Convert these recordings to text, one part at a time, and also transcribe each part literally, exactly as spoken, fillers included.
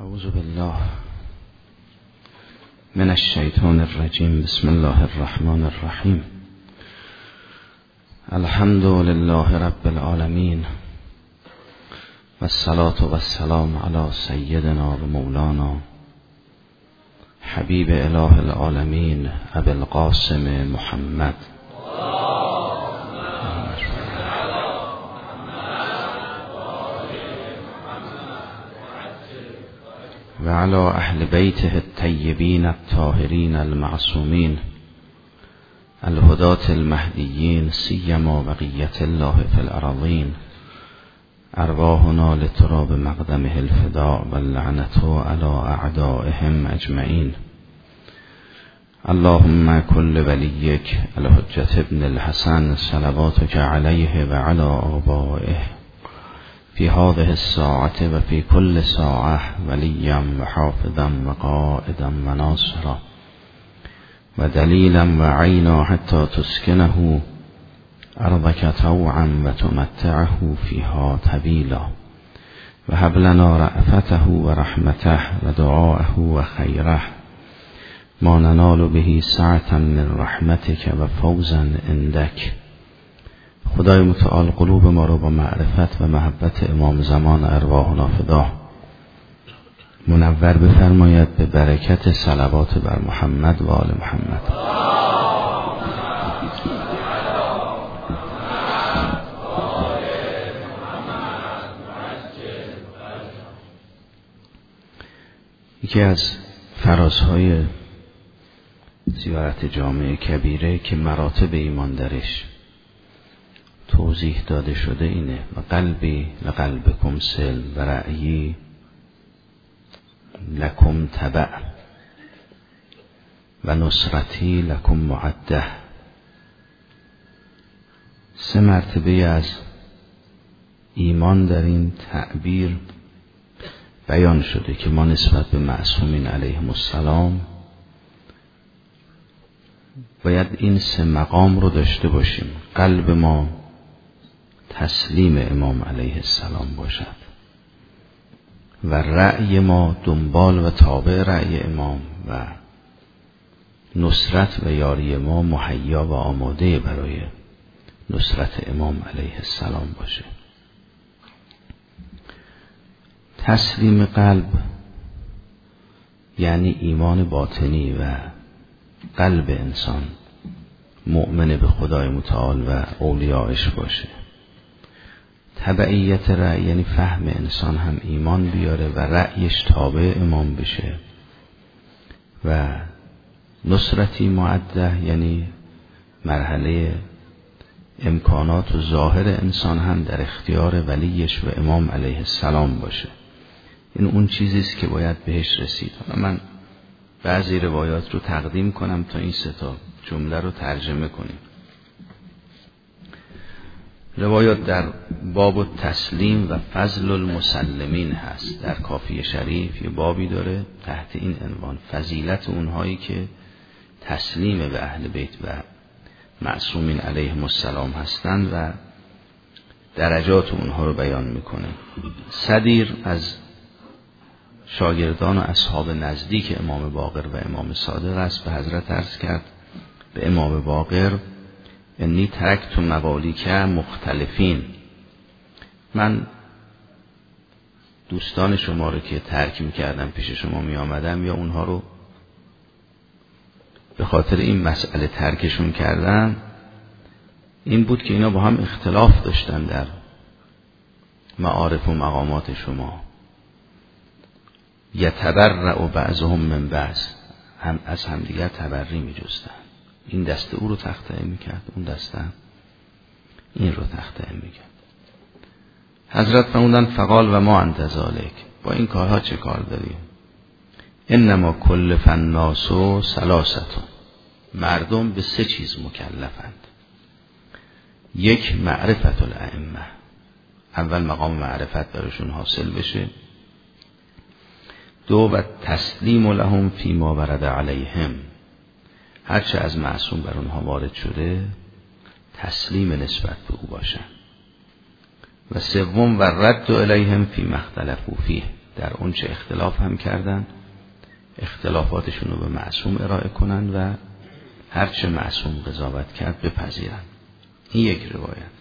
اعوذ بالله من الشیطان الرجیم. بسم الله الرحمن الرحیم. الحمد لله رب العالمین و الصلاة و السلام علی سیدنا و مولانا حبیب اله العالمین ابی القاسم محمد و علی اهل بیته الطیبین الطاهرین المعصومین الهداة المهدیین سیما بقیت الله فی الارضین ارواحنا لتراب مقدمه الفداء و اللعنة علی اعدائهم اجمعین. اللهم كل ولیک الحجة ابن الحسن صلواتك علیه و علی آبائه فی هذه الساعة و فی کل ساعة ولیا و حافظا و قائدا و ناصرا و دلیلا و عینا حتی تسکنه ارضک طوعا و تمتعه فیها طویلا و هب لنا رأفته و رحمته و دعاءه و خیره ما ننال به سعة من رحمتک و فوزا عندک. خدای متعال قلوب ما رو با معرفت و محبت امام زمان ارواحنا فدا منور بفرماید به برکت صلوات بر محمد و آل محمد. یکی از فرازهای زیارت جامع کبیره که مراتب ایمان درش توضیح داده شده اینه: و قلبی لقلبکم سلم و رأیی لکم تبع و نصرتی لکم معده. سه مرتبه از ایمان در این تعبیر بیان شده که ما نسبت به معصومین علیهم السلام باید این سه مقام رو داشته باشیم. قلب ما تسلیم امام علیه السلام باشد و رأی ما دنبال و تابع رأی امام و نصرت و یاری ما مهیا و آماده برای نصرت امام علیه السلام باشه. تسلیم قلب یعنی ایمان باطنی و قلب انسان مؤمن به خدای متعال و اولیاءش باشه. تبعیت رأی یعنی فهم انسان هم ایمان بیاره و رأیش تابع امام بشه. و نصرتی معده یعنی مرحله امکانات و ظاهر انسان هم در اختیار ولیش و امام علیه السلام باشه. این اون چیزیست که باید بهش رسید. من بعضی روایات رو تقدیم کنم تا این سه تا جمله رو ترجمه کنیم. روایات در باب تسلیم و فضل المسلمین هست. در کافی شریف یه بابی داره تحت این عنوان: فضیلت اونهایی که تسلیم به اهل بیت و معصومین علیهم السلام هستند و درجات اونها رو بیان میکنه. صدیر از شاگردان و اصحاب نزدیک امام باقر و امام صادق است. به حضرت عرض کرد به امام باقر: انی ترکت موالیک مختلفین، من دوستان شما رو که ترک میکردم پیش شما میامدم یا اونها رو به خاطر این مسئله ترکشون کردن این بود که اینا با هم اختلاف داشتن در معارف و مقامات شما. یتبرأ بعضهم من بعض، هم از همدیگر تبری میجستن. این دسته او رو تخطئه میکرد، اون دسته این رو تخطئه میکرد. حضرت فرمودند: فقال و ما انت ذالک، با این کارها چه کار داریم؟ انما کلف الناس ثلاثه، مردم به سه چیز مکلفند. یک، معرفت الائمه، اول مقام معرفت براشون حاصل بشه. دو، و تسلیم لهم فیما ورد علیهم، هرچه از معصوم بر اونها وارد شده تسلیم نسبت به او باشن. و سوم، و رد الیهم فی مختلفوا فیه، در اون چه اختلاف هم کردن اختلافاتشون رو به معصوم ارائه کنن و هر چه معصوم قضاوت کرد بپذیرن. این یک روایت.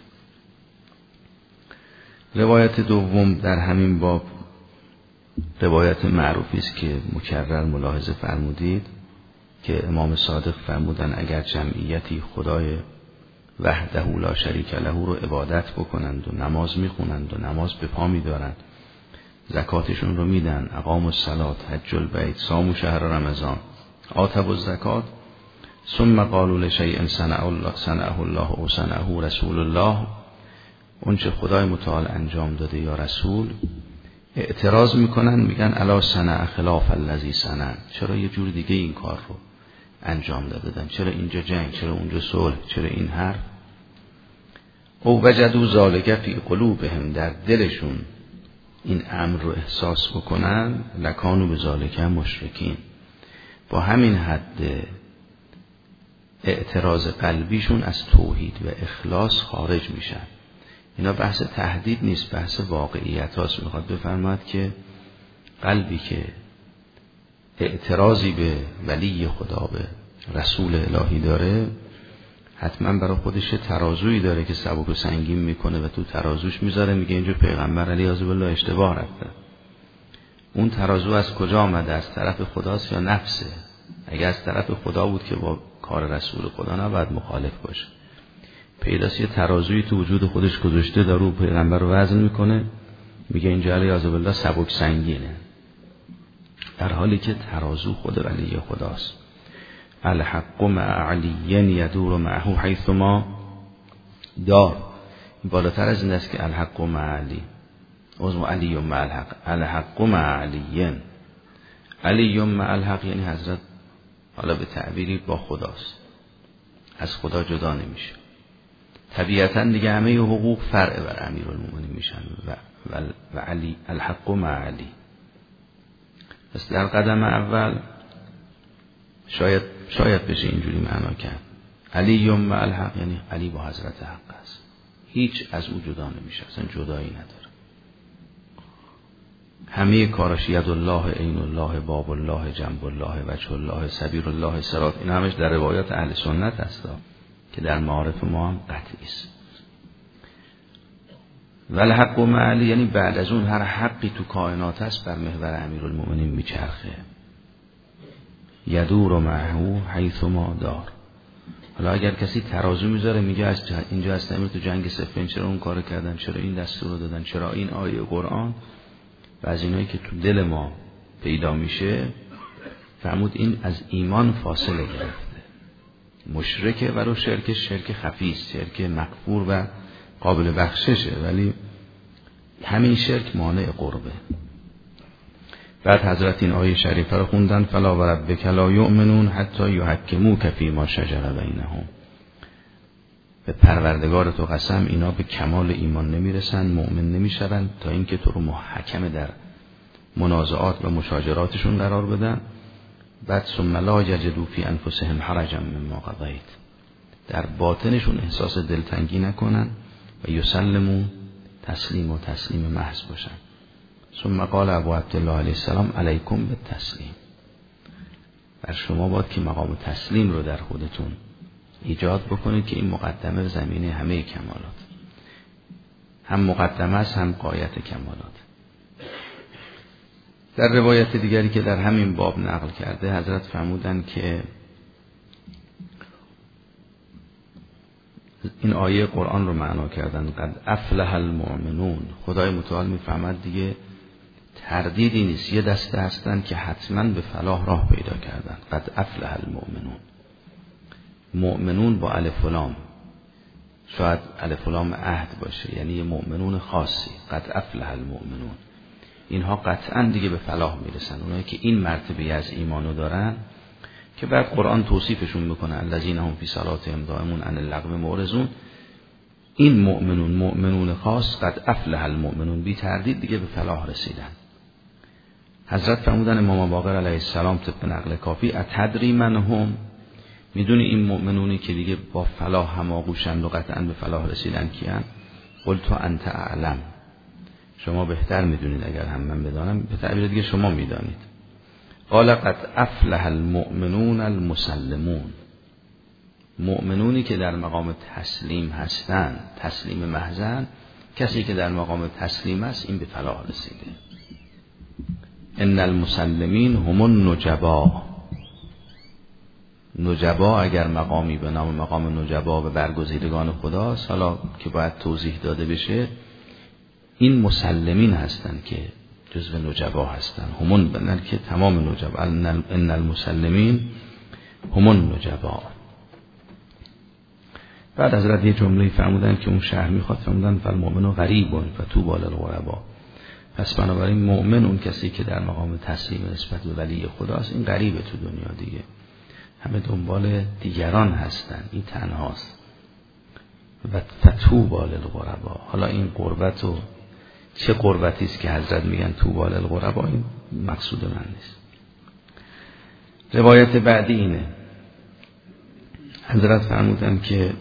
روایت دوم در همین باب روایت معروفی است که مکرر ملاحظه فرمودید که امام صادق فرمودن اگر جمعیتی خدای وحده لا شریک له رو عبادت بکنند و نماز میخونند و نماز به پا میدارند، زکاتشون رو میدن، اقاموا الصلاة، حج البیت، صاموا شهر رمضان، آتوا الزکات، ثم قالوا لشیء صنعه الله صنعه الله او صنعه رسول الله، اون چه خدای متعال انجام داده یا رسول، اعتراض میکنن میگن الا صنع خلاف الذی صنع، چرا یه جور دیگه این کار رو انجام دادن، چرا اینجا جنگ، چرا اونجا صلح، چرا این حرف. او وجدوا ذلک فی قلوبهم، در دلشون این امر رو احساس بکنن، لکانوا بذلک مشرکین، با همین حد اعتراض قلبیشون از توحید و اخلاص خارج میشن. اینا بحث تهدید نیست، بحث واقعیت هاست. میخواد بفرماد که قلبی که اعتراضی به ولی خدا، به رسول الهی داره، حتما برای خودش ترازویی داره که سبک و سنگین میکنه و تو ترازوش میذاره، میگه اینجا پیغمبر علیه بالله اشتباه رفته. اون ترازو از کجا آمده؟ از طرف خداست یا نفسه؟ اگه از طرف خدا بود که با کار رسول خدا نباید مخالف باشه. پیداست یه ترازویی تو وجود خودش گذاشته، داره رو پیغمبر رو وزن میکنه، میگه اینجا علیه بالله سبک سنگینه، در حالی که ترازو خود ولی خداست. الحق مع علی یدور معه حیث ما دار. بالاتر از این است که الحق مع علی، عضو علی مع الحق، الحق مع علی، علی مع الحق یعنی حضرت حالا به تعبیری با خداست، از خدا جدا نمیشه. طبیعتا دیگه همه حقوق فرع بر امیرالمومنین میشن و, و, و علی الحق مع علی. پس در قدم اول شاید شاید بشه اینجوری معنا کرد، علی مع الحق یعنی علی با حضرت حق است، هیچ از او جدا نمیشه، اصلا جدایی نداره. همه کاراش ید الله، عین الله، باب الله، جنب الله، وجه الله، سبیل الله، صراط، این همش در روایات اهل سنت هست که در معارف ما هم قطعی است. ولی حق و معلی یعنی بعد از اون هر حقی تو کائنات هست بر محور امیرالمومنین میچرخه. یدور معه حیث ما دار. حالا اگر کسی ترازو میذاره میگه از اینجا هستم تو جنگ صفین، چرا اون کار کردن، چرا این دستور رو دادن، چرا این آیه قرآن، و از اینایی که تو دل ما پیدا میشه فرمود این از ایمان فاصله گرفته، مشرکه، ولو شرک شرک خفیست، شرک مغفور و قابل بخششه، ولی همین شرک مانع قربه. بعد حضرت این آیه شریفه رو خوندن فلا و ربک لا یؤمنون حتی یحکموک فیما شجر بینهم. به پروردگار تو قسم اینا به کمال ایمان نمیرسن، مؤمن نمیشون تا اینکه تو رو محکم در منازعات و مشاجراتشون قرار بدن. بعد ثم لا یجدوا فی انفسهم حرجا مما قضیت، در باطنشون احساس دلتنگی نکنن و یسلموا تسلیم و تسلیم محض باشن. ثم قال ابو عبدالله علیه السلام علیکم بالتسلیم، بر شما باید که مقام تسلیم رو در خودتون ایجاد بکنید که این مقدمه زمینه همه کمالات، هم مقدمه است هم غایت کمالات. در روایت دیگری که در همین باب نقل کرده حضرت فرمودند که این آیه قرآن رو معنا کردن قد افلح المؤمنون. خدای متعال میفهمد دیگه تردیدی نیست، یه دسته هستن که حتما به فلاح راه پیدا کردن. قد افلح المؤمنون، مؤمنون با الف و لام، شاید الف و لام عهد باشه، یعنی یه مؤمنون خاصی. قد افلح المؤمنون، اینها قطعا دیگه به فلاح میرسن، اونایی که این مرتبه از ایمانو دارن که بعد قرآن توصیفشون میکنه الذین هم فی صلاتهم دائمون عن اللغو معرضون. این مؤمنون مؤمنون خاص قد افلح المؤمنون، بی تردید دیگه به فلاح رسیدن. حضرت فرمودن امام باقر علیه السلام طبق نقل کافی اتدری من هم، میدونی این مؤمنونی که دیگه با فلاح هماغوشن و قطعا به فلاح رسیدن کیان؟ قلت انت اعلم، شما بهتر میدونید، اگر هم من بدانم به تعبیر دیگه شما میدانید. قال قد افلح المؤمنون المسلمون، مؤمنونی که در مقام تسلیم هستند، تسلیم محضن، کسی که در مقام تسلیم است این به فلاح رسیده. ان المسلمین هم النجبا، نجبا اگر مقامی به نام مقام نجبا به برگزیدگان خداست، حالا که باید توضیح داده بشه، این مسلمین هستند که جزو نجبا هستند. همون بنر که تمام نجبا، ان المسلمین هم النجبا. بعد حضرت یه جمله فرمودن که اون شهر میخواد، فرمودن فالمؤمن غریب و طوبی للغربا. پس بنابراین مؤمن اون کسی که در مقام تسلیم نسبت به ولی خداست، این غریبه تو دنیا دیگه، همه دنبال دیگران هستن، این تنهاست. و طوبی للغربا، حالا این قربت و چه قربتی است که حضرت میگن طوبی للغربا، این مقصود من نیست. روایت بعدی اینه، حضرت فرمودن که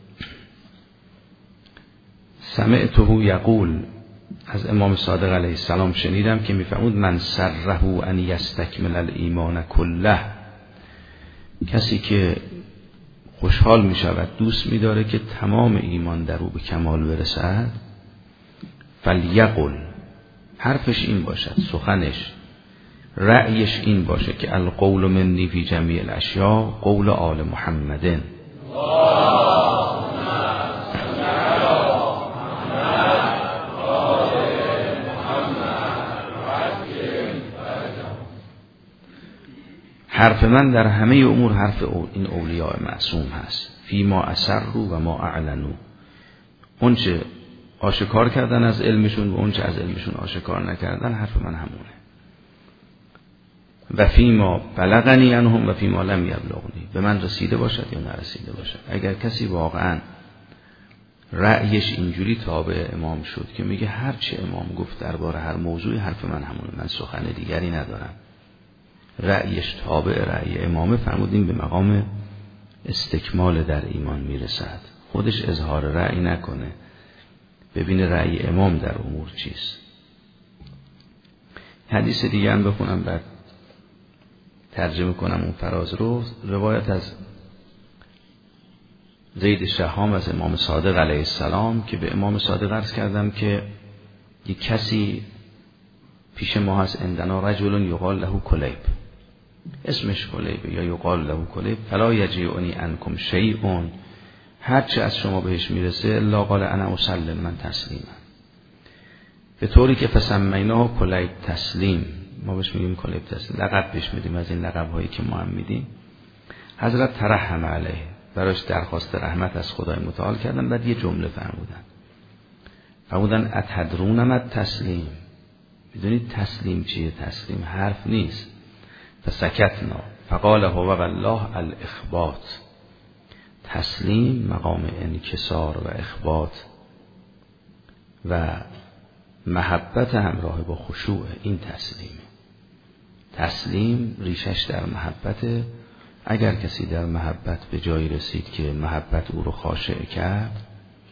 سمعته یقول، از امام صادق علیه السلام شنیدم که میفرمود من سره ان یستکمل الایمان کله، کسی که خوشحال میشود، دوست میداره که تمام ایمان در او به کمال برسد، فلیقل، حرفش این باشد، سخنش، رأیش این باشه که القول منی فی جمیع الاشیاء قول آل محمدin. حرف من در همه امور حرف این اولیاء معصوم هست. فی ما اسروا و ما اعلنوا، اونچه آشکار کردن از علمشون و اونچه از علمشون آشکار نکردن، حرف من همونه. و فی ما بلغنی عنهم و فی ما لم یبلغنی، به من رسیده باشد یا نرسیده باشد. اگر کسی واقعا رأیش اینجوری تابع امام شد که میگه هر چه امام گفت درباره هر موضوعی حرف من همونه، من سخن دیگری ندارم، رأیش تابع رأی امامه، فرمودیم به مقام استکمال در ایمان میرسد. خودش اظهار رأی نکنه، ببینه رأی امام در امور چیست. حدیث دیگه هم بخونم بعد ترجمه کنم اون فراز رو. روایت از زید شهام از امام صادق علیه السلام که به امام صادق عرض کردم که یک کسی پیش ما هست، عندنا رجل یقال له کلیب، اسمش کلیبه یا یقال له کلیب، فلا یجیعنی عنکم شیء، هرچه از شما بهش میرسه الا قال انا اسلم، من تسلیمم. به طوری که فسمیناه کلیب تسلیم، ما بهش میگیم کلیب تسلیم، لقب بهش میدیم از این لقب هایی که ما هم میدیم. حضرت ترحم علیه، براش درخواست رحمت از خدای متعال کردن. بعد یه جمله فرمودن، فرمودن اتدرون ما تسلیم، میدونید تسلیم چیه؟ تسلیم حرف نیست. فسکتنا فقال هو والله الاخبات، تسلیم مقام انکسار و اخبات و محبت همراه با خشوع، این تسلیمه. تسلیم ریشش در محبت. اگر کسی در محبت به جایی رسید که محبت او رو خاشع کرد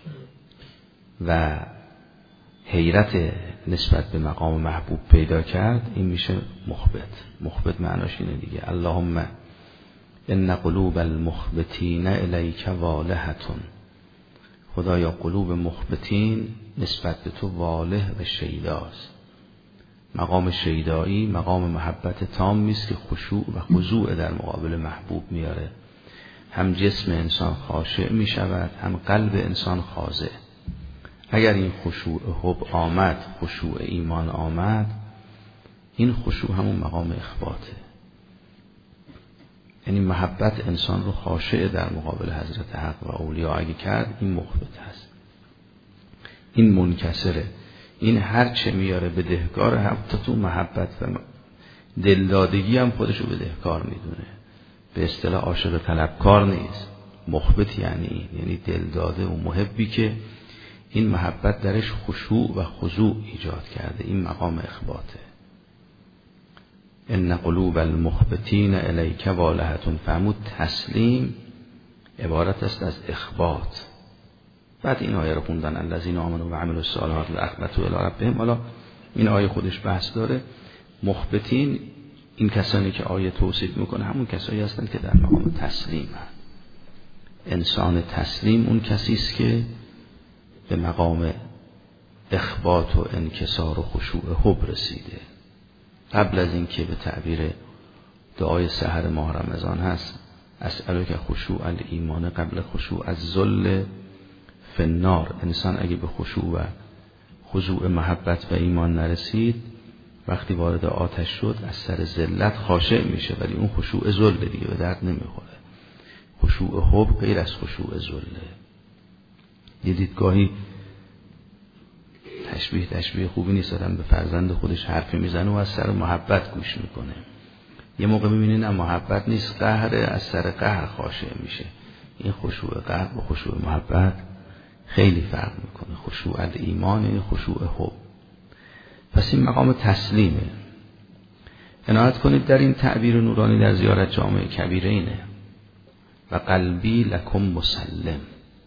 و حیرت نسبت به مقام محبوب پیدا کرد، این میشه مخبت. مخبت معناش اینه دیگه، اللهم ان قلوب المخبتین الیک والهتون، خدایا قلوب مخبتین نسبت به تو واله و شیداست. مقام شیدایی مقام محبت تامی است که خشوع و خضوع در مقابل محبوب میاره. هم جسم انسان خاشع می شود، هم قلب انسان خاضع. اگر این خشوع حب آمد، خشوع ایمان آمد، این خشوع همون مقام اخباته. یعنی محبت انسان رو خاشع در مقابل حضرت حق و اولیاء اگه کرد، این مخبت هست، این منکسره. این هر چه میاره بدهکار، حتی تو محبت و دلدادگی هم خودشو بدهکار میدونه. به اصطلاح عاشق طلبکار نیست، مخبت یعنی این، یعنی دلداده و محبی که این محبت درش خشوع و خضوع ایجاد کرده، این مقام اخباته. ان قلوب المخبتین الیک والهتون، فرمود تسلیم عبارت است از اخبات. بعد این آیه رو خوندن الذین آمنوا و عملوا الصالحات و اخبتوا الی ربهم. حالا این آیه خودش بحث داره. مخبتین این کسانی که آیه توصیف میکنه همون کسایی هستن که در مقام تسلیم هست. انسان تسلیم اون کسی است که به مقام اخبات و انکسار و خشوع حب رسیده. قبل از این که به تعبیر دعای سحر ماه رمضان هست اسألک خشوع الایمان قبل خشوع الذل فی النار، انسان اگه به خشوع و خضوع محبت و ایمان نرسید وقتی وارد آتش شد از سر ذلت خاشع میشه، ولی اون خشوع ذل دیگه به درد نمیخوره. خشوع حب غیر از خشوع ذله. دیدید گاهی تشبیه تشبیه خوبی نیست، آدم به فرزند خودش حرفی میزنه و از سر محبت گوش میکنه. یه موقع میبینین نه محبت نیست، قهر، از سر قهر خاشع میشه. این خشوع قلب و خشوع محبت خیلی فرق میکنه. خشوع الایمان یعنی خشوع حب. پس این مقام تسلیمه. عنایت کنید در این تعبیر نورانی در زیارت جامع کبیره اینه و قلبی لکم مسلم.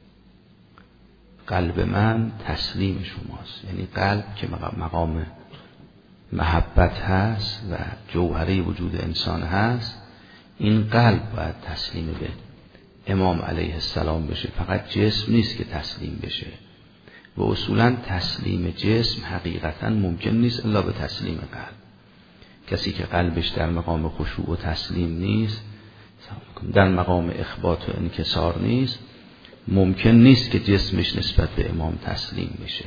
قلب من تسلیم شماست، یعنی قلب که مقام محبت هست و جوهره وجود انسان هست، این قلب باید تسلیم به امام علیه السلام بشه. فقط جسم نیست که تسلیم بشه و اصولا تسلیم جسم حقیقتا ممکن نیست الا به تسلیم قلب. کسی که قلبش در مقام خشوع و تسلیم نیست، در مقام اخبات و انکسار نیست، ممکن نیست که جسمش نسبت به امام تسلیم بشه.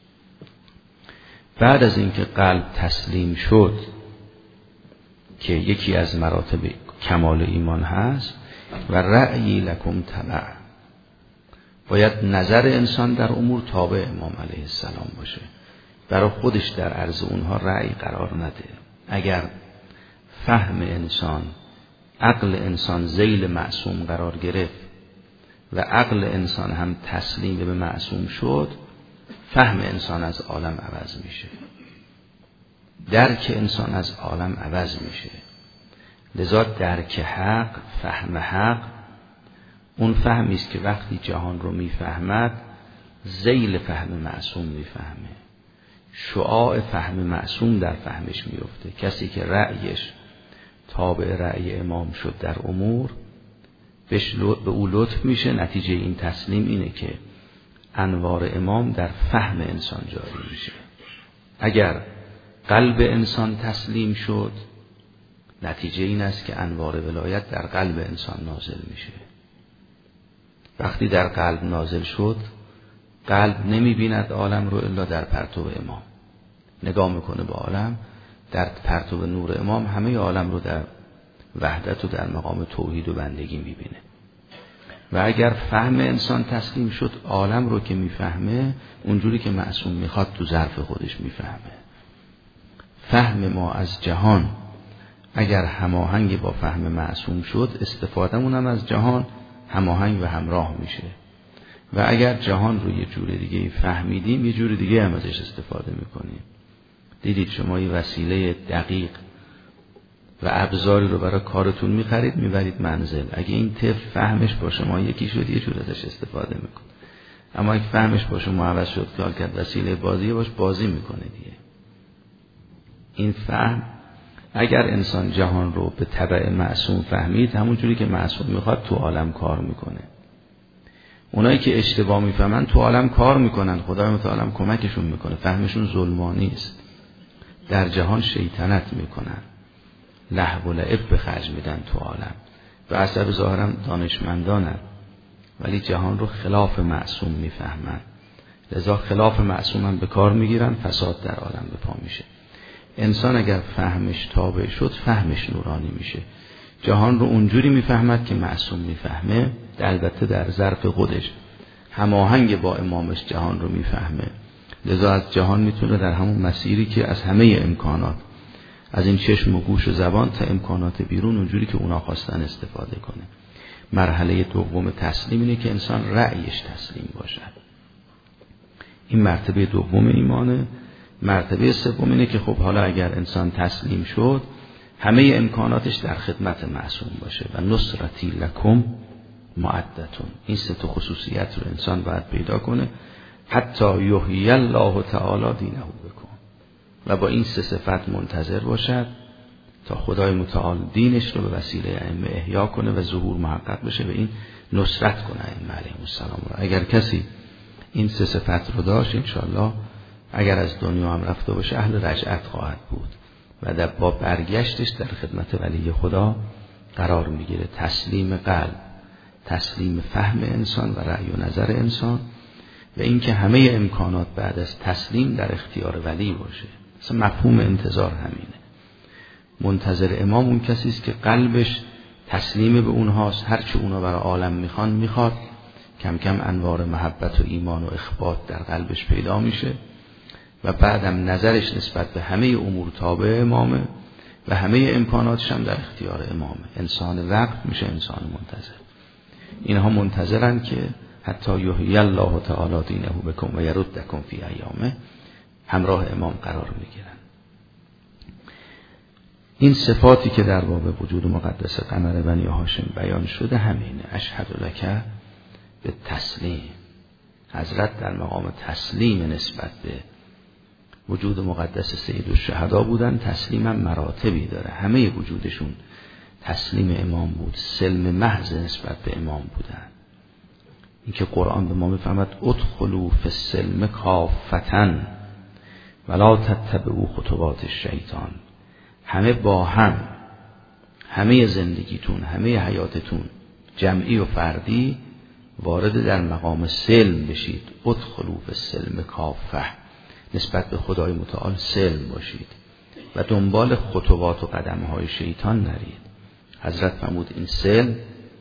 بعد از اینکه قلب تسلیم شد که یکی از مراتب کمال ایمان هست و رأیی لکم تبع، باید نظر انسان در امور تابع امام علیه السلام باشه، برای خودش در عرض اونها رأی قرار نده. اگر فهم انسان، عقل انسان ذیل معصوم قرار گرفت و عقل انسان هم تسلیم به معصوم شد، فهم انسان از عالم عوض میشه، درک انسان از عالم عوض میشه. لذا درک حق، فهم حق، اون فهمی است که وقتی جهان رو میفهمد ذیل فهم معصوم میفهمه، شعاع فهم معصوم در فهمش میفته. کسی که رأیش تابع رأی امام شد در امور، به او لطف میشه. نتیجه این تسلیم اینه که انوار امام در فهم انسان جاری میشه. اگر قلب انسان تسلیم شد، نتیجه این است که انوار ولایت در قلب انسان نازل میشه. وقتی در قلب نازل شد، قلب نمیبیند عالم رو الا در پرتو امام. نگاه میکنه به عالم، در پرتو نور امام همه عالم رو در وحدت و در مقام توحید و بندگی میبینه. و اگر فهم انسان تسلیم شد، عالم رو که میفهمه اونجوری که معصوم میخواد تو ظرف خودش میفهمه. فهم ما از جهان اگر هماهنگ با فهم معصوم شد، استفادهمون هم از جهان هماهنگ و همراه میشه. و اگر جهان رو یه جور دیگه فهمیدیم، یه جور دیگه هم ازش استفاده میکنیم. دیدید شما یه وسیله دقیق و ابزاری رو برای کارتون میخرید، میبرید منزل. اگه این طفل فهمش با شما یکی شد، یه جور ازش استفاده میکنه. اما اگه فهمش با شما عوض شد، کار کرد وسیله بازی باش، بازی میکنه دیگه. این فهم، اگر انسان جهان رو به تبع معصوم فهمید، همون جوری که معصوم میخواد تو عالم کار میکنه. اونایی که اشتباه میفهمن تو عالم کار میکنن، خدای متعال کمکشون میکنه. فهمشون ظلمانی است. در جهان شیطنت میکنن، لهو و لعب به خرج میدن تو عالم و اثر ظاهرا دانشمندانن، ولی جهان رو خلاف معصوم میفهمن. لذا خلاف معصوم هم به کار میگیرن، فساد در عالم به پا میشه. انسان اگر فهمش تابع شد، فهمش نورانی میشه. جهان رو اونجوری میفهمد که معصوم میفهمه، البته در ظرف خودش هماهنگ با امامش جهان رو میفهمه. لذا از جهان میتونه در همون مسیری که از همه امکانات، از این چشم و گوش و زبان تا امکانات بیرون، اونجوری که اونا خواستن استفاده کنه. مرحله دوم تسلیم اینه که انسان رأیش تسلیم باشد. این مرتبه دوم ایمانه. مرتبه سوم اینه که خب حالا اگر انسان تسلیم شد، همه امکاناتش در خدمت معصوم باشه. و نصرتی لکم معدتون. این سه تا خصوصیت رو انسان باید پیدا کنه. حتی یحیی الله تعالی دینه بکن، و با این سه صفت منتظر باشد تا خدای متعال دینش رو به وسیله ائمه احیا کنه و ظهور محقق بشه و این نصرت کنه ائمه علیهم السلام رو. اگر کسی این سه صفت رو داشت انشاءالله اگر از دنیا هم رفته باشه اهل رجعت خواهد بود و در با برگشتش در خدمت ولی خدا قرار میگیره. تسلیم قلب، تسلیم فهم انسان و رأی و نظر انسان، و اینکه همه امکانات بعد از تسلیم در اختیار ولی باشه. مثلا مفهوم انتظار همینه. منتظر امام اون کسی است که قلبش تسلیم به اونهاست، هرچی اونا برای عالم میخوان میخواد، کم کم انوار محبت و ایمان و اخبات در قلبش پیدا میشه و بعدم نظرش نسبت به همه امور تابع امامه و همه امکاناتش هم در اختیار امامه. انسان وقت میشه انسان منتظر. اینها منتظرن که حتی یحیی الله تعالی دینه بکم و یردکم فی ایامه همراه امام قرار میگیرن. این صفاتی که در باب وجود مقدس قمر بنی هاشم بیان شده همینه. اشهد لک به تسلیم. حضرت در مقام تسلیم نسبت به وجود مقدس سید الشهدا بودن. تسلیم هم مراتبی داره، همه وجودشون تسلیم امام بود، سلم محض نسبت به امام بودن. اینکه قرآن به ما میفهمد ادخلوا فی السلم کافة ولا تتبعوا خطوات الشیطان. همه با هم، همه زندگیتون، همه حیاتتون جمعی و فردی وارد در مقام سلم بشید. ادخلوا فی السلم کافة، نسبت به خدای متعال سلم باشید و دنبال خطوات و قدمهای شیطان نرید. حضرت فرمود این سلم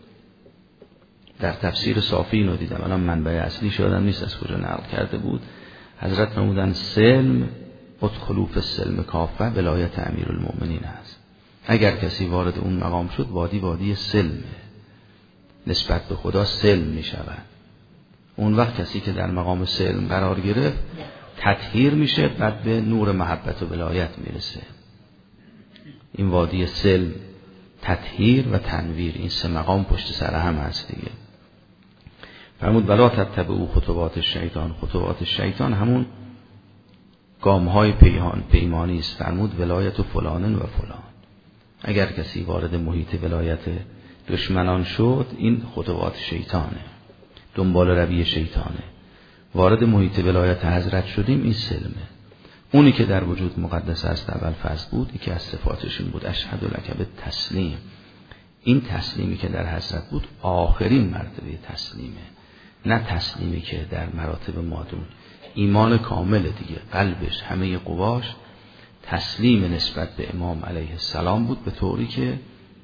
در تفسیر صافی اینو دیدم، الان منبع اصلی شدن نیست از کجا نقل کرده بود. حضرت فرمودن سلم ادخلوا فی السلم کافة ولایت امیرالمؤمنین است. اگر کسی وارد اون مقام شد وادی وادی سلمه، نسبت به خدا سلم می شود. اون وقت کسی که در مقام سلم قرار گرفت تطهیر میشه، بعد به نور محبت و ولایت میرسه. این وادی سلم، تطهیر و تنویر، این سه مقام پشت سر هم هست دیگه. فرمود ولا تتبعوا خطوات شیطان. خطوات شیطان همون گامهای پیمان پیمانی است. فرمود ولایت و فلان و فلان. اگر کسی وارد محیط ولایت دشمنان شد این خطوات شیطانه، دنبال روی شیطانه. وارد محیط ولایت حضرت شدیم این سلمه. اونی که در وجود مقدس است اول فصل بود، یکی از صفاتش این بود اشهد لک به تسلیم. این تسلیمی که در حضرت بود آخرین مرتبه تسلیمه، نه تسلیمی که در مراتب مادون. ایمان کامل دیگه، قلبش همه قواش تسلیم نسبت به امام علیه السلام بود، به طوری که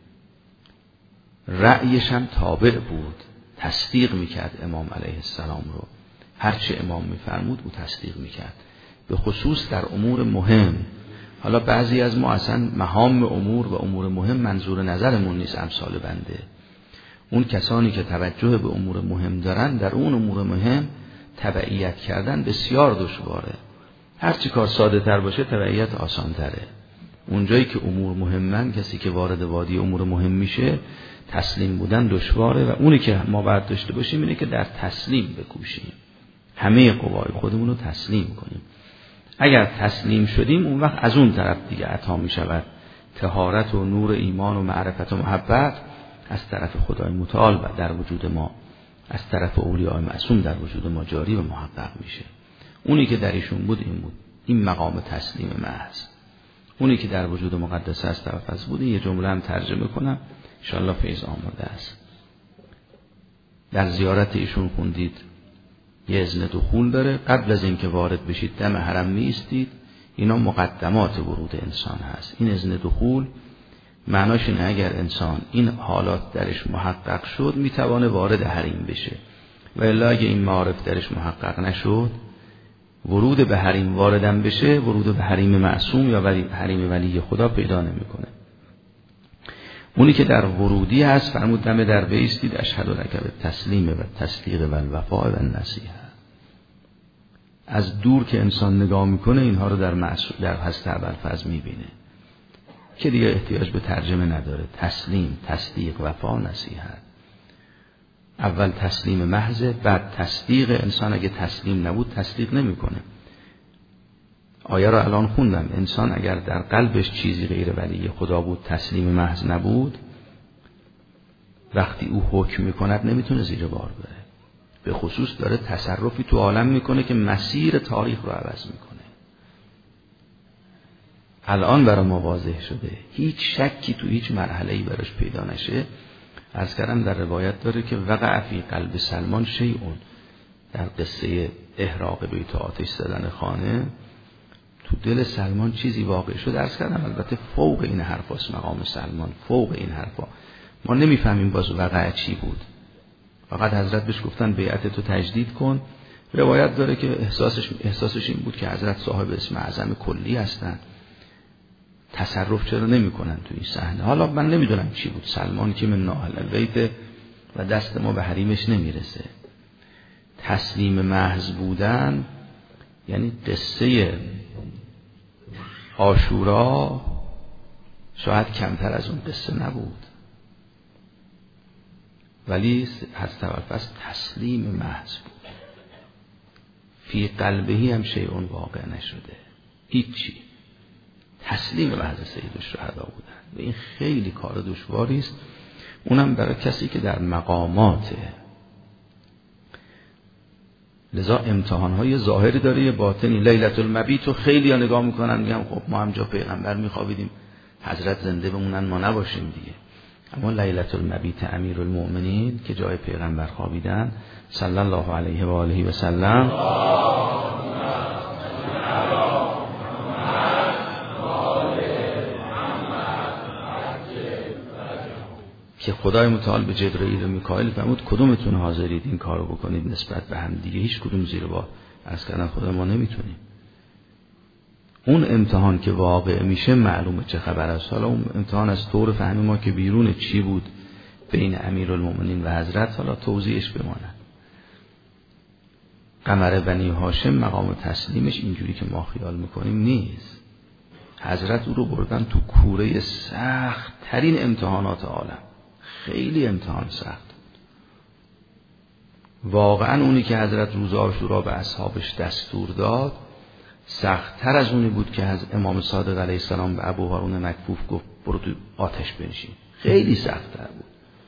رأیش هم تابع بود، تصدیق میکرد امام علیه السلام رو. هرچه امام میفرمود او تصدیق میکرد، به خصوص در امور مهم. حالا بعضی از ما اصلا مهام امور و امور مهم منظور نظرمون نیست، امثال بنده. اون کسانی که توجه به امور مهم دارن در اون امور مهم تبعیت کردن بسیار دشواره. هرچی کار ساده تر باشه تبعیت آسان تره. اونجایی که امور مهمن، کسی که وارد وادی امور مهم میشه تسلیم بودن دشواره، و اونی که ما باید داشته باشیم اینه که در تسلیم بکوشیم، همه قوای خودمون رو تسلیم کنیم. اگر تسلیم شدیم اون وقت از اون طرف دیگه عطا می شود طهارت و نور ایمان و معرفت و محبت از طرف خدای متعال و در وجود ما، از طرف اولیاء معصوم در وجود ما جاری و محقق میشه. اونی که در ایشون بود این بود، این مقام تسلیم محض. اونی که در وجود مقدس از طرف از بود، یه جمله هم ترجمه کنم ان شاء الله فیض آماده است. در زیارت ایشون خوندید یه اذن دخول داره، قبل از اینکه وارد بشید دم حرم میستید. اینا مقدمات ورود انسان هست. این اذن دخول معناش اینه اگر انسان این حالات درش محقق شد میتوانه وارد حریم بشه، و الا اگه این معارف درش محقق نشد ورود به حریم واردن بشه، ورود به حریم معصوم یا حریم ولی خدا پیدا نمیکنه. اونی که در ورودی هست فرمود دم در بیستید اشهد لک بالتسلیم و تصدیق و الوفاء و النصیحه. از دور که انسان نگاه میکنه اینها رو در معصوم در هست ابوالفضل میبینه که دیگه احتیاج به ترجمه نداره. تسلیم، تصدیق، وفا، نصیحت. اول تسلیم محض، بعد تصدیق. انسان اگه تسلیم نبود تصدیق نمیکنه. آیه رو الان خوندم، انسان اگر در قلبش چیزی غیر ولی خدا بود، تسلیم محض نبود، وقتی او حکم میکند نمیتونه زیر بار بره. به خصوص داره تصرفی تو عالم میکنه که مسیر تاریخ رو عوض میکنه. الان برای ما واضح شده، هیچ شکی تو هیچ مرحله‌ای براش پیدا نشه. عرض کردم در روایت داره که وقع فی قلب سلمان شیئون، در قصه احراق بیت آتش زدن خانه، تو دل سلمان چیزی واقع شد. عرض کردم البته فوق این حرفاست مقام سلمان، فوق این حرفا. ما نمیفهمیم باز وقع چی بود. فقط حضرت بهش گفتن بیعت تو تجدید کن. روایت داره که احساسش احساسش این بود که حضرت صاحب اسم اعظم کلی هستن، تصرف چرا نمی کنن تو این صحنه. حالا من نمیدونم چی بود. سلمان که من ناهل البیت و دست ما به حریمش نمیرسه. تسلیم محض بودن یعنی قصه عاشورا شاید کمتر از اون قصه نبود، ولی حضرت ابوالفضل تسلیم محض بود. فی قلبهی هم شیئون واقع نشده، هیچی. تسلیم محض سید الشهدا بودن و این خیلی کار دشواری است، اونم برای کسی که در مقاماته. لذا امتحانهای ظاهری داره یه باطنی. لیلة المبیت رو خیلی ها نگاه میکنن میگم خب ما هم جا پیغمبر میخوابیدیم حضرت زنده بمونن ما نباشیم دیگه. اما لیلة المبیت امیر المؤمنین که جای پیغمبر خوابیدن صلی الله علیه و آله و سلم، که خدای متعال به جبرئیل و میکائیل فرمود کدومتون حاضرید این کارو بکنید نسبت به هم دیگه؟ هیچ کدوم زیر بار. عرض کردن خدا ما نمیتونیم. اون امتحان که واقع میشه معلومه چه خبر است. حالا اون امتحان از طور فهم ما که بیرون چی بود بین امیرالمومنین و حضرت حالا توضیحش بماند. قمر بنی هاشم مقام تسلیمش اینجوری که ما خیال میکنیم نیست. حضرت او رو بردن تو کوره سخت ترین امتحانات عالم. خیلی امتحان سخت بود. واقعا اونی که حضرت روز عاشورا به اصحابش دستور داد سخت تر از اونی بود که از امام صادق علیه السلام به ابو هارون مکفوف گفت برو تو آتش بنشین. خیلی سخت تر بود.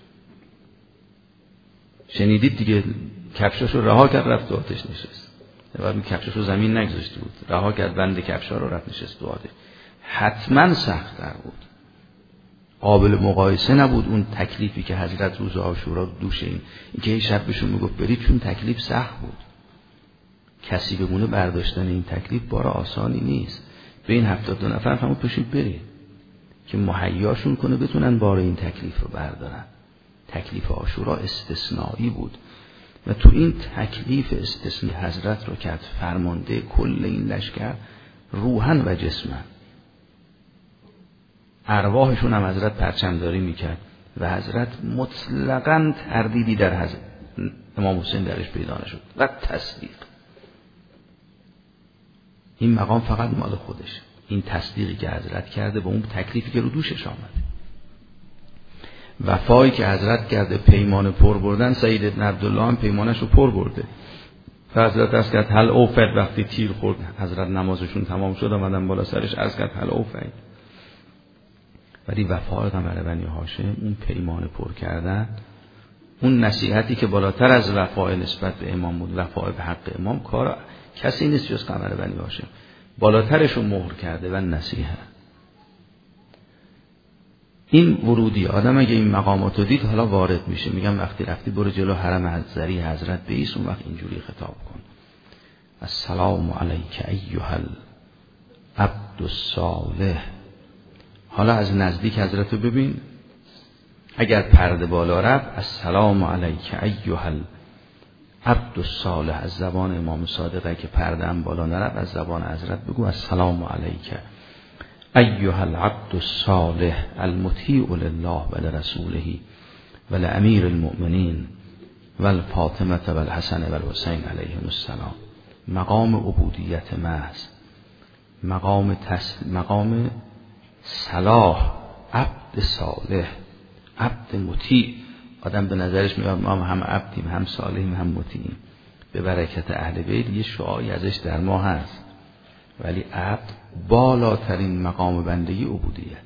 شنیدید دیگه، کفشاشو رها کرد رفت تو آتش نشست. بعد کفشاشو زمین نگذاشته بود، رها کرد بند کفشا رو رفت نشست تو آتش. حتما سخت تر بود. قابل مقایسه نبود اون تکلیفی که حضرت روز عاشورا دوش این این که شب بهشون میگفت برید، چون تکلیف سخت بود. کسی بمونه برداشتن این تکلیف بار آسانی نیست. به این هفتاد دو نفر فرمود پشید برید که مهیاشون کنه بتونن بار این تکلیف رو بردارن. تکلیف عاشورا استثنایی بود و تو این تکلیف استثنایی حضرت رو کرد فرمانده کل این لشکر روحن و جسمن. ارواحشون هم حضرت پرچمداری میکرد و حضرت مطلقاً تردیدی در حضرت امام حسین درش پیدا نشد و تصدیق. این مقام فقط مال خودش. این تصدیقی که حضرت کرده با اون تکلیفی که رو دوشش آمده، وفایی که حضرت کرده، پیمان پر بردن. سید ابن عبدالله هم پیمانش رو پر برده. حضرت عرض کرد هل اوفت، وقتی تیر خورد حضرت نمازشون تمام شد آمدن بالا سرش عرض کرد هل اوفت. ولی وفای قمر بنی هاشم، اون پیمان پر کردن، اون نصیحتی که بالاتر از وفای نسبت به امام بود، وفای به حق امام، کار کسی نیست جز قمر بنی هاشم. بالاترش رو مهر کرده و نصیحت. این ورودی آدم اگه این مقامات رو دید حالا وارد میشه. میگم وقتی رفتی برو جلو حرم حضری حضرت بیس، اون وقت اینجوری خطاب کن السلام علیک ایها العبد الصالح. حالا از نزدیک حضرت رو ببین. اگر پرده بالا رفت السلام علیک ایها العبد الصالح از زبان امام صادقه، که پرده هم بالا نرفت از زبان حضرت بگو السلام علیک ایها العبد الصالح المطیع لله و لرسوله و لامیر المؤمنین و الفاطمه و الحسن و الحسین علیهم السلام. مقام عبودیت محض، مقام تس... مقام صلاح، عبد صالح، عبد مطیع. آدم به نظرش میاد ما هم عبدیم، هم صالحیم، هم مطیعیم، به برکت اهل بیت یه شعاعی ازش در ما هست، ولی عبد بالاترین مقام بندگی عبودیته.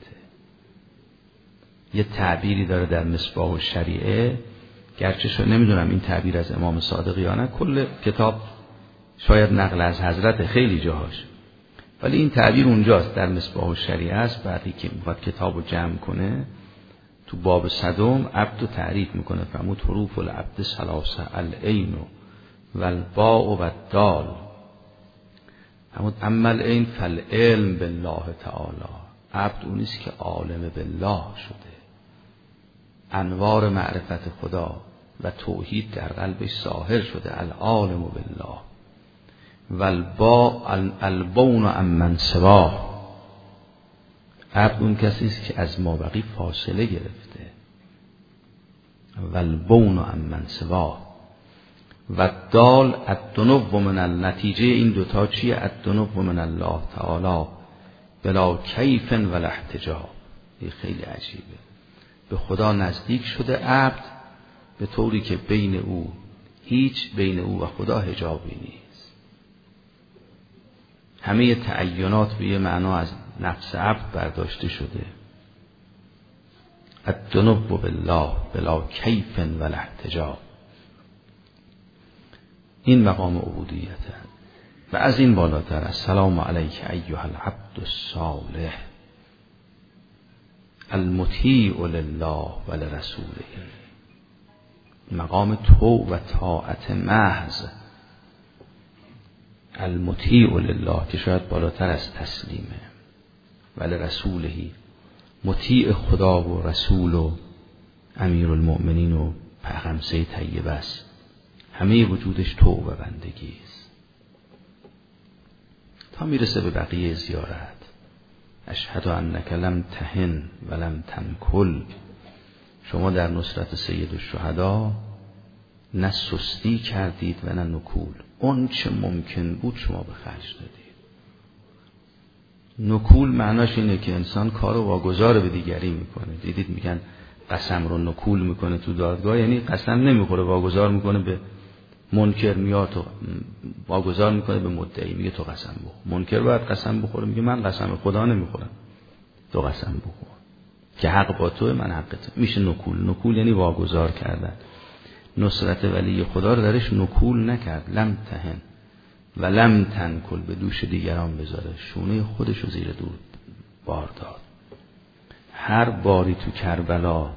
یه تعبیری داره در مصباح الشریعه، گرچه شو نمیدونم این تعبیر از امام صادق یا نه، کل کتاب شاید نقل از حضرت خیلی جاهاش، ولی این تعبیر اونجاست در مصباح الشریعه است. بعدی که میخواد کتابو جمع کنه تو باب صدم عبد رو تعریف میکنه، فرمود حروف العبد ثلاثه العین و الباء و الدال. فرمود اما العین فالعلم بالله تعالی، عبد اونیست که عالم بالله شده، انوار معرفت خدا و توحید در قلبش ظاهر شده، العالم بالله. و الباء البون عمن سواه، عبد اون کسی است که از مابقی فاصله گرفته. و البون عمن سواه. و دال الدنو من النتیجه این دوتا چیه؟ الدنو من الله تعالی بلا کیف ولا احتجاب. این خیلی عجیبه، به خدا نزدیک شده عبد به طوری که بین او هیچ بین او و خدا حجابی نیست. همه تعینات به یه معنا از نفس عبد برداشته شده. الدنو بالله بلا کیف ولا احتجاب. این مقام عبودیته. و از این بالاتر السلام علیک ایها العبد الصالح المطیع لله و لرسوله. مقام تو و طاعت محض، المطیع لله که شاید بالاتر از تسلیمه، و لرسوله مطیع خدا و رسول و امیر المؤمنین و پیغمبر طیبه است، همه وجودش تو و بندگی است. تا میرسه به بقیه زیارت، اشهد انک لم تهن و لم تنکل. شما در نصرت سید الشهدا نه سستی کردید و نه نکول، اون چه ممکن بود شما به خرج دادید. نکول معناش اینه که انسان کارو واگذار به دیگری میکنه. دیدید میگن قسم رو نکول میکنه تو دادگاه، یعنی قسم نمیخوره، واگذار میکنه به منکر، میاد تو واگذار میکنه به مدعی، میگه تو قسم بخور. منکر باید قسم بخوره، میگه من قسم خدا نمیخورم، تو قسم بخور که حق با توه، من حق تو. میشه نکول. نکول یعنی واگذار کردن. نصرت ولی خدا رو درش نکول نکرد. لم تهن و لم تنکل، به دوش دیگران بذاره، شونه خودش رو زیر دود بار داد. هر باری تو کربلا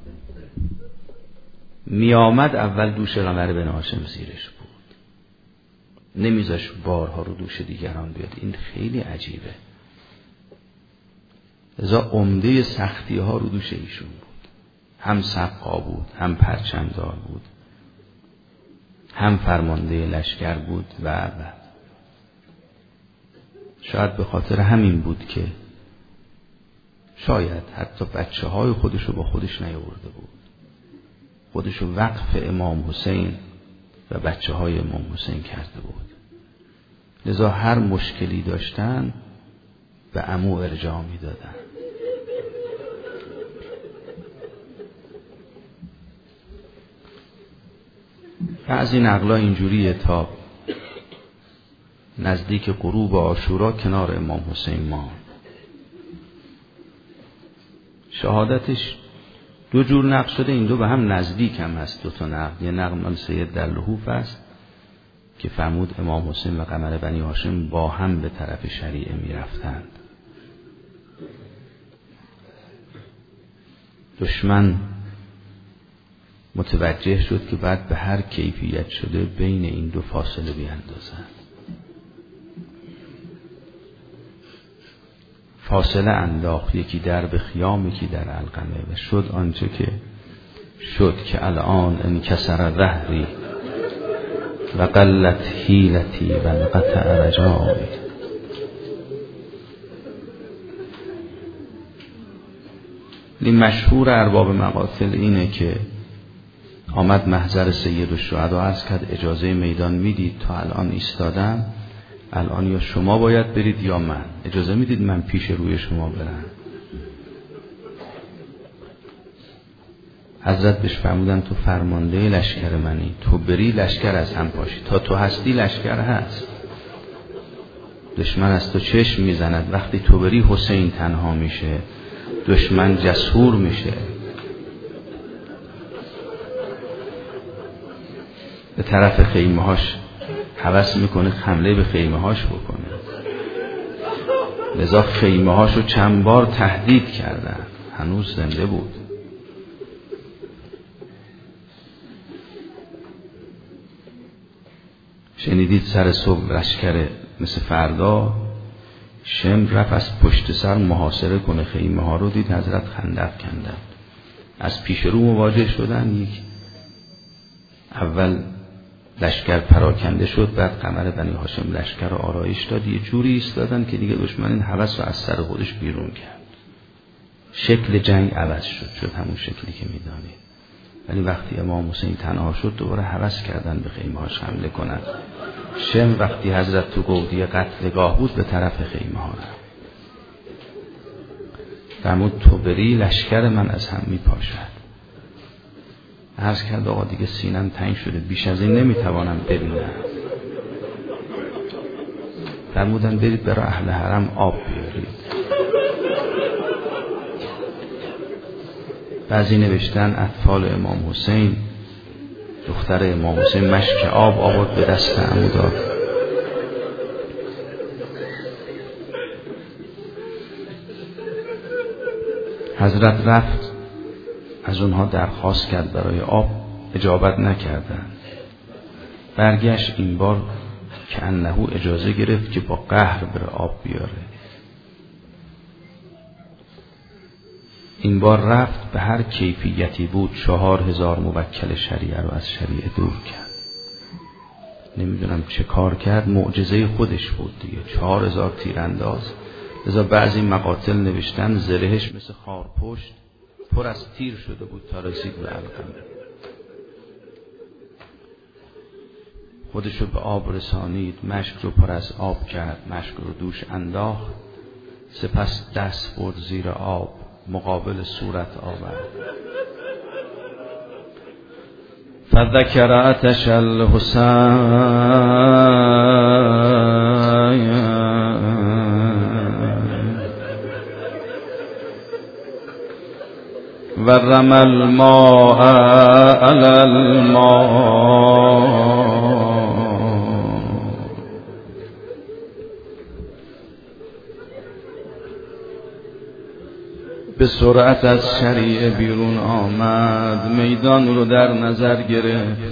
می آمد اول دوش قمر بن هاشم زیرش بود، نمیذاش بارها رو دوش دیگران بیاد. این خیلی عجیبه. لذا عمده سختی ها رو دوش ایشون بود. هم سقا بود، هم پرچمدار بود، هم فرمانده لشکر بود و بعد شاید به خاطر همین بود که شاید حتی بچه های خودش رو با خودش نیاورده بود. خودش رو وقف امام حسین و بچه های امام حسین کرده بود. لذا هر مشکلی داشتن به عمو ارجاع می دادن. بعضی نقلا اینجوریه تا نزدیک غروب عاشورا کنار امام حسین ماند. شهادتش دو جور نقل شده، این دو به هم نزدیک هم هست. دو تا نقل، یه نقل مال سید در لحوف است که فرمود امام حسین و قمر بنی هاشم با هم به طرف شریعه می رفتند. دشمن متوجه شد که بعد به هر کیفیت شده بین این دو فاصله بیاندازند. فاصله انداخت، یکی در به خیام، یکی در علقمه، و شد آنچه که شد که الان انکسر ظهری و قلت حیلتی و انقطع رجایی. این مشهور ارباب مقاتل اینه که آمد محضر سید الشهدا عرض کرد اجازه میدان میدید؟ تا الان ایستادم، الان یا شما باید برید یا من، اجازه میدید من پیش روی شما برم؟ حضرت بهش فرمودن تو فرمانده لشکر منی، تو بری لشکر از هم پاشی، تا تو هستی لشکر هست. دشمن از تو چشم میزند، وقتی تو بری حسین تنها میشه، دشمن جسور میشه. به طرف خیمه هاش هوس میکنه حمله به خیمه هاش بکنه، لذا خیمه هاشو چند بار تهدید کردن، هنوز زنده بود. شنیدید سر صبح لشکر مثل فردا شمر رفت از پشت سر محاصره کنه خیمه ها رو، دید حضرت خندق کندن، از پیش رو مواجه شدن. یک اول لشکر پراکنده شد، بعد قمر بنی هاشم لشکر رو آرایش داد، یه جوری ایستادن که دیگه دشمن این هوس رو از سر خودش بیرون کرد. شکل جنگ عوض شد، شد همون شکلی که میدانید. ولی وقتی امام حسین تنها شد دوباره هوس کردن به خیمه هاش حمله کنن. شم وقتی حضرت تو گودی قتلگاه بود به طرف خیمه ها رفت، فرمود تو بری لشکر من از هم میپاشد. عرض کرد آقا دیگه سینم تنگ شده، بیش از این نمیتوانم ببینم. فرمودن برید برای اهل حرم آب بیارید. بعضی نوشتن اطفال امام حسین، دختر امام حسین مشک آب آورد به دست عمو داد. حضرت رفت از اونها درخواست کرد برای آب، اجابت نکردند. برگشت این بار که انه اجازه گرفت که با قهر بر آب بیاره. این بار رفت به هر کیفیتی بود چهار هزار موکل شریعه رو از شریعه دور کرد. نمیدونم چه کار کرد، معجزه خودش بود دیگه. چهار هزار تیرانداز. لذا بعضی مقاتل نوشتن زرهش مثل خارپشت پر از تیر شده بود تا رسید به علقمه. خودشو به آب رسانید، مشک رو پر از آب کرد، مشک رو دوش انداخت، سپس دست برد زیر آب، مقابل صورت آورد. فذکر آتش الحسین و رمى الماء علی الماء. به سرعت از شریعه بیرون آمد، میدان رو در نظر گرفت،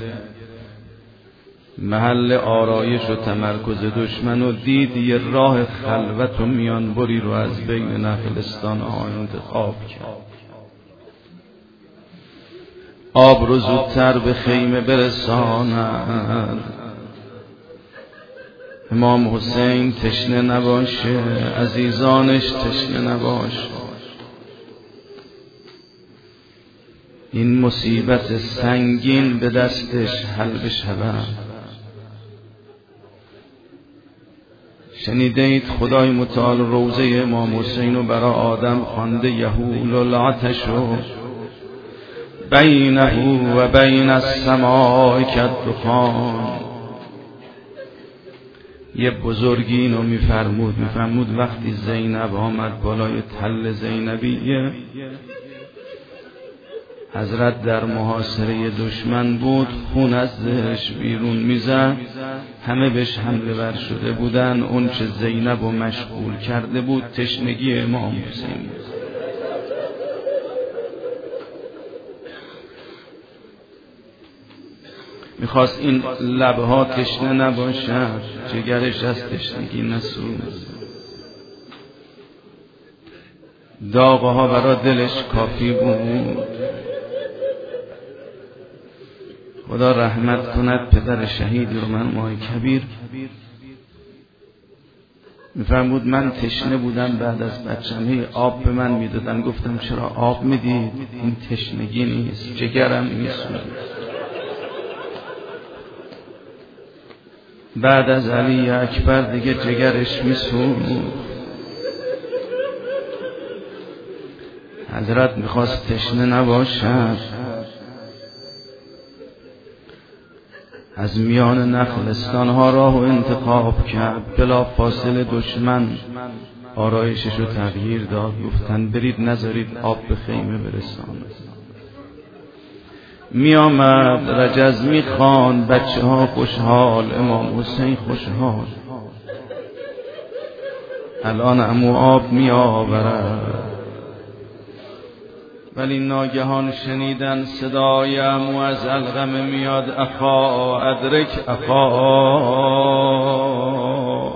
محل آرایش و تمرکز دشمن و دید، یه راه خلوت و میان بری رو از بین نخلستان آن انتخاب کرد. آب رو زودتر به خیمه برساند، امام حسین تشنه نباشه، عزیزانش تشنه نباشه. این مصیبت سنگین به دستش حل بشود. شنیدید خدای متعال روضه امام حسین رو برای آدم خوانده، یهول العطش بینه و بین السماء کالدخان. یه بزرگی اینو میفرمود میفرمود وقتی زینب آمد بالای تل زینبیه، حضرت در محاصره دشمن بود، خون از دلش بیرون میزد، همه بهش حمله ور شده بودن. اون چه زینب رو مشغول کرده بود تشنگی امام حسین بود. میخواست این لبها تشنه نباشد، جگرش از تشنگی نسوزد. داغها برای دلش کافی بود. خدا رحمت کند پدر شهید رو، من ماه کبیر میفرمود من تشنه بودم، بعد از بچم آب به من میدادن، گفتم چرا آب میدید؟ این تشنگی نیست، جگرم میسوزد. بعد از علی اکبر دیگه جگرش میسوزد. حضرت میخواست تشنه نباشد، از میان نخلستانها راه و انتخاب کرد. بلا فاصله دشمن آرایشش رو تغییر داد، گفتن برید نذارید آب به خیمه برسانه. می آمد رجز می خواند، بچه ها خوشحال، امام حسین خوشحال. الان عمو آب می آورد. ولی ناگهان شنیدن صدای عمو از القمه میاد، اخا ادرک اخا.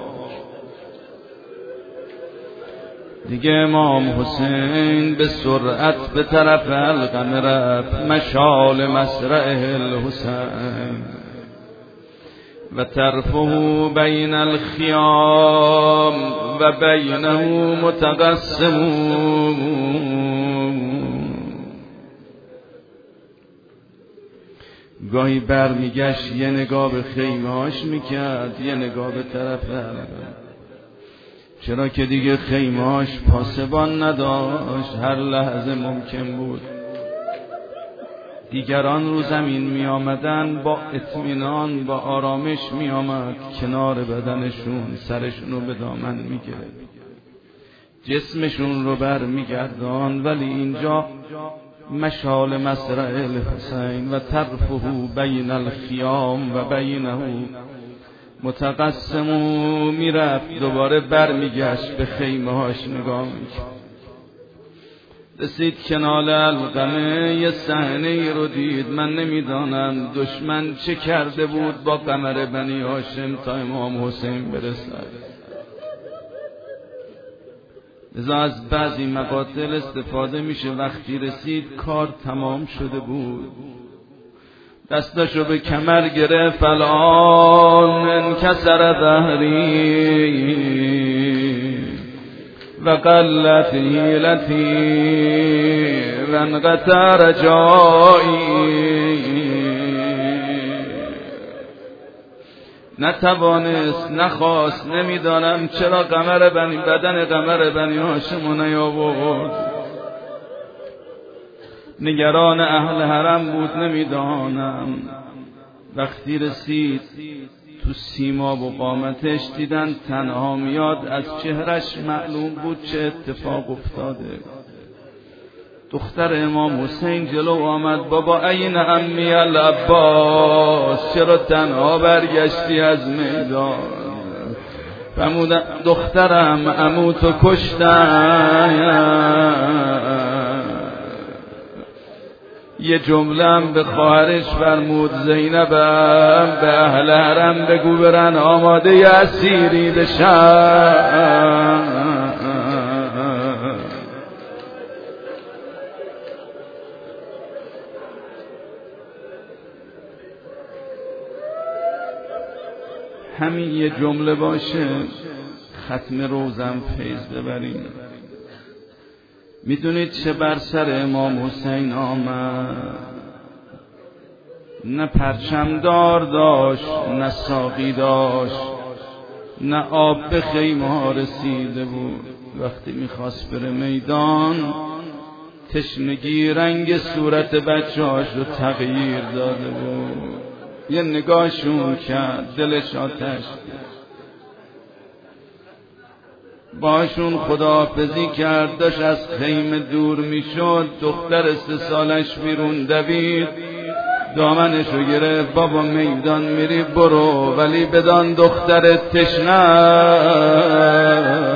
دیگه امام حسین به سرعت به طرف القمه رفت، مشال مسرعه الحسین و طرفه بین الخیام و بینه متقسم. گاهی برمیگشت یه نگاه به خیمه‌هاش میکرد، یه نگاه به طرف القمه، چرا که دیگه خیمه‌هاش پاسبان نداشت. هر لحظه ممکن بود دیگران رو زمین می آمدن، با اطمینان با آرامش می آمد کنار بدنشون، سرشون رو به دامن می گرفت، جسمشون رو بر می گردان. ولی اینجا مشال مسرع الحسین و طرفه بین الخیام و بینه متقسم می رفت، دوباره بر می گشت به خیمه هاش نگاه می کرد. رسید کنال القمه، یه صحنه ای رو دید. من نمیدانم دشمن چه کرده بود با قمر بنی هاشم تا امام حسین برسد. لذا از بعضی مقاتل استفاده میشه. وقتی رسید کار تمام شده بود، دستشو به کمر گرفت، الان انکسر ظهری و قلت حیلتی و انقطع رجایی. نتوانست، نخواست، نمیدانم چرا قمر بنی بدن قمر بنی هاشم نیاورد. نگران اهل حرم بود، نمیدانم. وقتی رسید تو سیما و قامتش دیدن تنها میاد، از چهرش معلوم بود چه اتفاق افتاده. دختر امام حسین جلو آمد، بابا این عمی العباس، چرا تنها برگشتی از میدان؟ فرمود دخترم عمو تو کشتن. یه جمله‌ام به خواهرش فرمود، زینبم به اهل حرم بگو برن آماده ی اسیری بشن. همین یه جمله باشه ختم روزم فیض ببریم. میدونید چه بر سر امام حسین آمد؟ نه پرچم دار داشت، نه ساقی داشت، نه آب به خیمه ها رسیده بود. وقتی میخواست بره میدان، تشنگی رنگ صورت بچه هاش رو تغییر داده بود. یه نگاهشون کرد، دلش آتش، باشون خداحافظی کرد. داشت از خیمه دور میشد، دختر سه سالش بیرون دوید، دامنشو گرفت، بابا میدان میری برو، ولی بدان دختر تشنه